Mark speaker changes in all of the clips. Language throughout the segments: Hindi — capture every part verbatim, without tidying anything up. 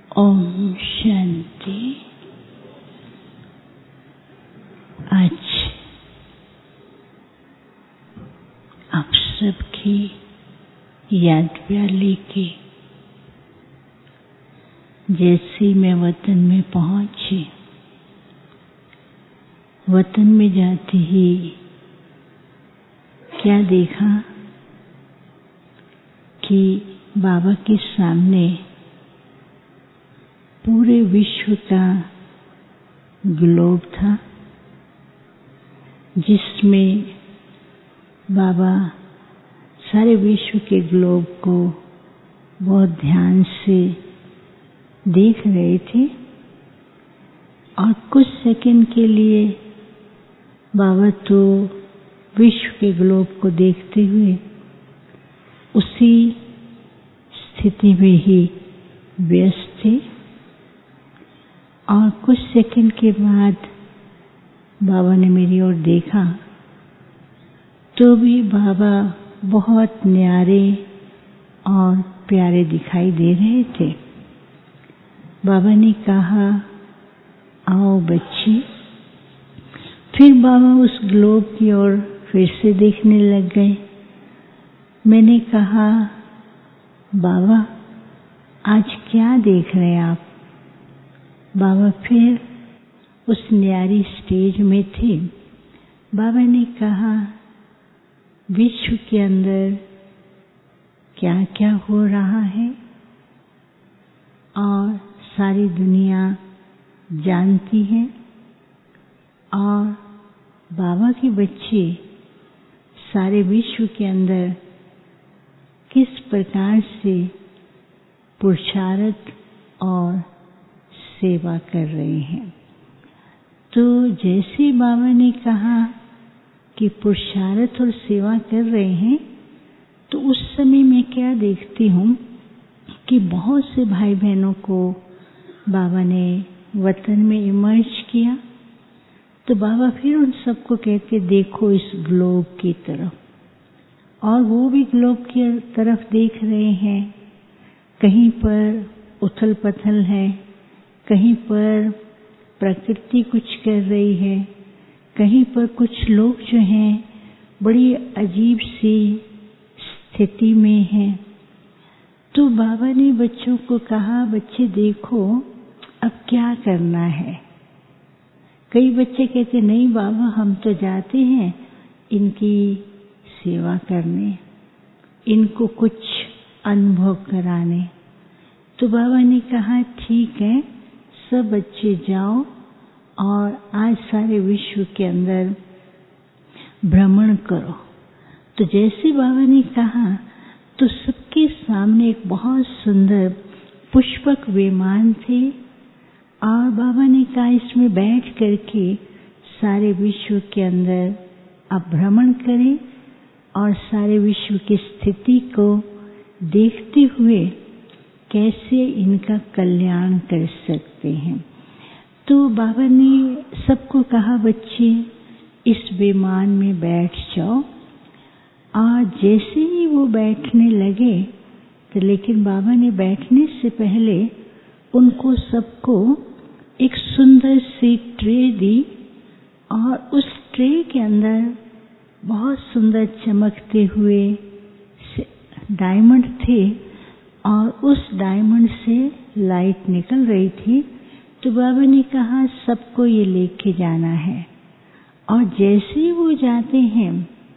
Speaker 1: ओम शांति। आज आप सबकी याद प्याली की जैसे मैं वतन में पहुंची, वतन में जाते ही क्या देखा कि बाबा के सामने पूरे विश्व का ग्लोब था, जिसमें बाबा सारे विश्व के ग्लोब को बहुत ध्यान से देख रहे थे। और कुछ सेकंड के लिए बाबा तो विश्व के ग्लोब को देखते हुए उसी स्थिति में ही व्यस्त थे। और कुछ सेकंड के बाद बाबा ने मेरी ओर देखा तो भी बाबा बहुत न्यारे और प्यारे दिखाई दे रहे थे। बाबा ने कहा, आओ बच्ची। फिर बाबा उस ग्लोब की ओर फिर से देखने लग गए। मैंने कहा, बाबा आज क्या देख रहे हैं आप? बाबा फिर उस न्यारी स्टेज में थे। बाबा ने कहा, विश्व के अंदर क्या क्या हो रहा है और सारी दुनिया जानती है। और बाबा के बच्चे सारे विश्व के अंदर किस प्रकार से पुरुषार्थ और सेवा कर रहे हैं। तो जैसे बाबा ने कहा कि पुरुषार्थ और सेवा कर रहे हैं, तो उस समय मैं क्या देखती हूँ कि बहुत से भाई बहनों को बाबा ने वतन में इमर्ज किया। तो बाबा फिर उन सबको कहते, देखो इस ग्लोब की तरफ। और वो भी ग्लोब की तरफ देख रहे हैं। कहीं पर उथल पथल है, कहीं पर प्रकृति कुछ कर रही है, कहीं पर कुछ लोग जो हैं बड़ी अजीब सी स्थिति में हैं। तो बाबा ने बच्चों को कहा, बच्चे देखो अब क्या करना है। कई बच्चे कहते, नहीं बाबा हम तो जाते हैं इनकी सेवा करने, इनको कुछ अनुभव कराने। तो बाबा ने कहा, ठीक है सब बच्चे जाओ और आज सारे विश्व के अंदर भ्रमण करो। तो जैसे बाबा ने कहा तो सबके सामने एक बहुत सुंदर पुष्पक विमान थे। और बाबा ने कहा, इसमें बैठ करके सारे विश्व के अंदर आप भ्रमण करें और सारे विश्व की स्थिति को देखते हुए कैसे इनका कल्याण कर सकते हैं। तो बाबा ने सबको कहा, बच्चे इस विमान में बैठ जाओ। और जैसे ही वो बैठने लगे, तो लेकिन बाबा ने बैठने से पहले उनको सबको एक सुंदर सी ट्रे दी। और उस ट्रे के अंदर बहुत सुंदर चमकते हुए डायमंड थे और उस डायमंड से लाइट निकल रही थी। तो बाबा ने कहा, सबको ये लेके जाना है। और जैसे ही वो जाते हैं,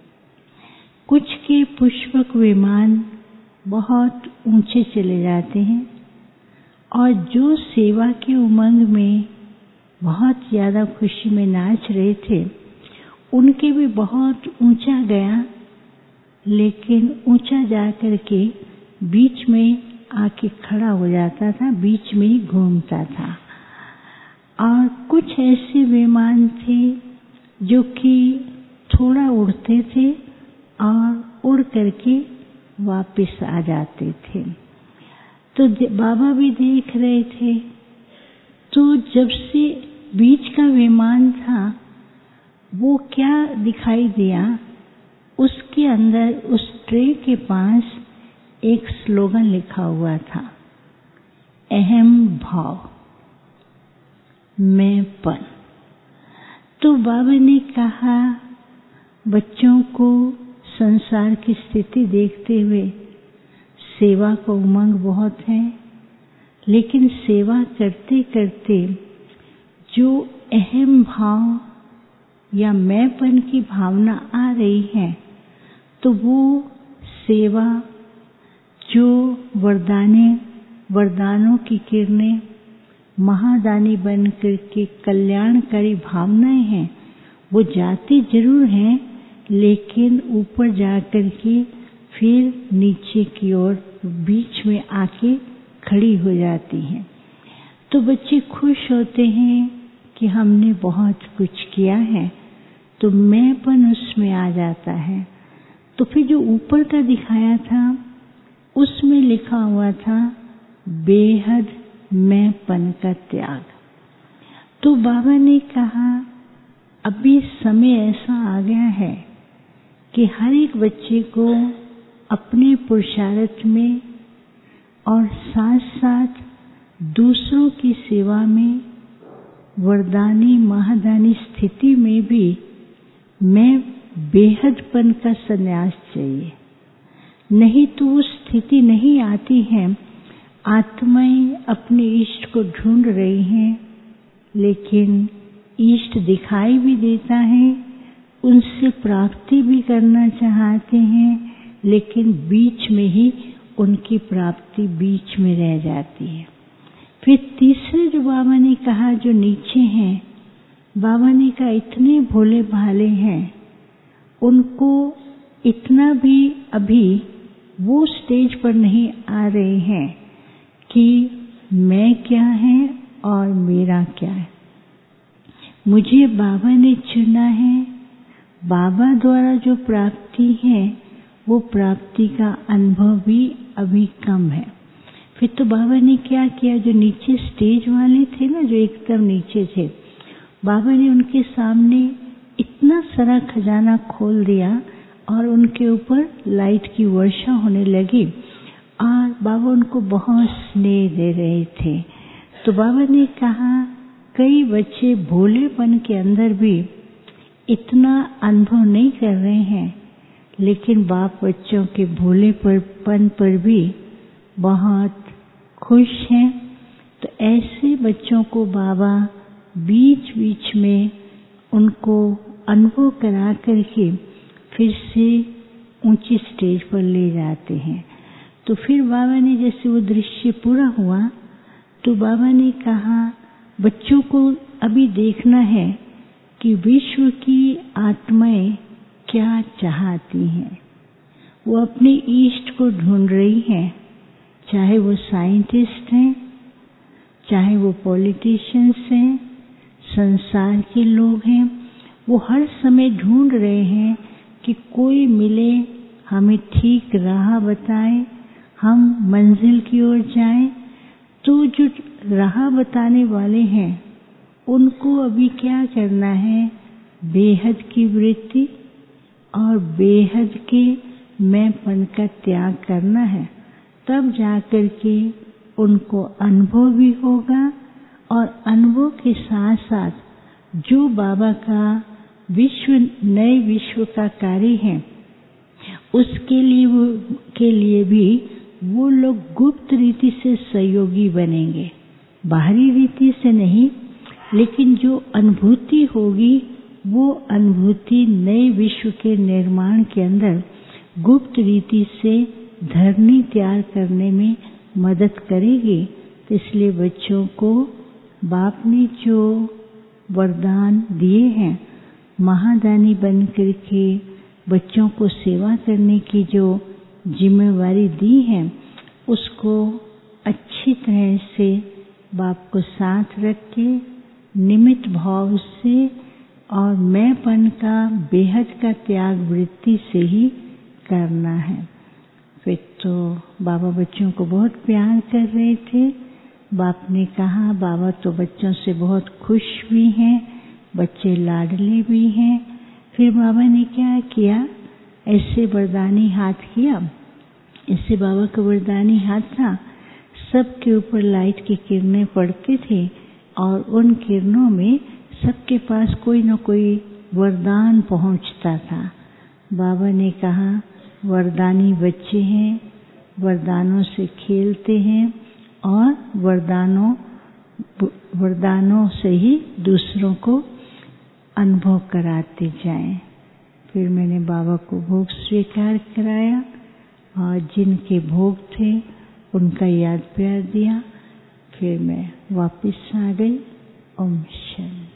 Speaker 1: कुछ के पुष्पक विमान बहुत ऊंचे चले जाते हैं और जो सेवा के उमंग में बहुत ज़्यादा खुशी में नाच रहे थे, उनके भी बहुत ऊंचा गया, लेकिन ऊंचा जा कर के बीच में आके खड़ा हो जाता था, बीच में ही घूमता था। और कुछ ऐसे विमान थे जो कि थोड़ा उड़ते थे और उड़ करके वापस आ जाते थे। तो बाबा भी देख रहे थे। तो जब से बीच का विमान था, वो क्या दिखाई दिया, उसके अंदर उस ट्रे के पास एक स्लोगन लिखा हुआ था, अहम भाव, मैंपन। तो बाबा ने कहा बच्चों को संसार की स्थिति देखते हुए सेवा का उमंग बहुत है, लेकिन सेवा करते करते जो अहम भाव या मैंपन की भावना आ रही है, तो वो सेवा जो वरदाने वरदानों की किरणें महादानी बनकर के कल्याणकारी भावनाएं हैं, वो जाती जरूर हैं, लेकिन ऊपर जाकर के फिर नीचे की ओर बीच में आके खड़ी हो जाती हैं। तो बच्चे खुश होते हैं कि हमने बहुत कुछ किया है, तो मैंपन उसमें आ जाता है। तो फिर जो ऊपर का दिखाया था उसमें लिखा हुआ था बेहद मैंपन का त्याग। तो बाबा ने कहा अभी समय ऐसा आ गया है कि हर एक बच्चे को अपने पुरुषार्थ में और साथ साथ दूसरों की सेवा में वरदानी महादानी स्थिति में भी मैं बेहदपन का संन्यास चाहिए, नहीं तो वो स्थिति नहीं आती है। आत्माएं अपने इष्ट को ढूंढ रही हैं, लेकिन इष्ट दिखाई भी देता है, उनसे प्राप्ति भी करना चाहते हैं, लेकिन बीच में ही उनकी प्राप्ति बीच में रह जाती है। फिर तीसरे जो बाबा ने कहा जो नीचे हैं, बाबा ने कहा इतने भोले भाले हैं, उनको इतना भी अभी वो स्टेज पर नहीं आ रहे हैं कि मैं क्या है और मेरा क्या है। मुझे बाबा ने चुना है, बाबा द्वारा जो प्राप्ति है वो प्राप्ति का अनुभव भी अभी कम है। फिर तो बाबा ने क्या किया, जो नीचे स्टेज वाले थे ना, जो एकदम नीचे थे, बाबा ने उनके सामने इतना सारा खजाना खोल दिया और उनके ऊपर लाइट की वर्षा होने लगी और बाबा उनको बहुत स्नेह दे रहे थे। तो बाबा ने कहा कई बच्चे भोलेपन के अंदर भी इतना अनुभव नहीं कर रहे हैं, लेकिन बाप बच्चों के भोलेपन पर भी बहुत खुश हैं। तो ऐसे बच्चों को बाबा बीच बीच में उनको अनुभव करा करके फिर से ऊंची स्टेज पर ले जाते हैं। तो फिर बाबा ने जैसे वो दृश्य पूरा हुआ तो बाबा ने कहा बच्चों को अभी देखना है कि विश्व की आत्माएं क्या चाहती हैं। वो अपने इष्ट को ढूंढ रही हैं, चाहे वो साइंटिस्ट हैं, चाहे वो पॉलिटिशियंस हैं, संसार के लोग हैं, वो हर समय ढूंढ रहे हैं कि कोई मिले, हमें ठीक राह बताए, हम मंजिल की ओर जाएं। तो जो राह बताने वाले हैं उनको अभी क्या करना है, बेहद की वृत्ति और बेहद के मैंपन का त्याग करना है। तब जाकर के उनको अनुभव भी होगा और अनुभव के साथ साथ जो बाबा का विश्व नए विश्व का कार्य है उसके लिए वो के लिए भी वो लोग गुप्त रीति से सहयोगी बनेंगे, बाहरी रीति से नहीं, लेकिन जो अनुभूति होगी वो अनुभूति नए विश्व के निर्माण के अंदर गुप्त रीति से धरनी तैयार करने में मदद करेगी। तो इसलिए बच्चों को बाप ने जो वरदान दिए हैं, महादानी बन करके बच्चों को सेवा करने की जो जिम्मेवारी दी है, उसको अच्छी तरह से बाप को साथ रख के निमित्त भाव से और मैंपन का बेहद का त्याग वृत्ति से ही करना है। फिर तो बाबा बच्चों को बहुत प्यार कर रहे थे। बाप ने कहा बाबा तो बच्चों से बहुत खुश भी हैं, बच्चे लाडले भी हैं। फिर बाबा ने क्या किया, ऐसे वरदानी हाथ किया, इससे बाबा का वरदानी हाथ था, सबके ऊपर लाइट की किरणें पड़ती थी और उन किरणों में सबके पास कोई न कोई वरदान पहुंचता था। बाबा ने कहा वरदानी बच्चे हैं, वरदानों से खेलते हैं और वरदानों वरदानों से ही दूसरों को अनुभव कराते जाएं। फिर मैंने बाबा को भोग स्वीकार कराया और जिनके भोग थे उनका याद प्यार दिया। फिर मैं वापस आ गई। ओम शांति।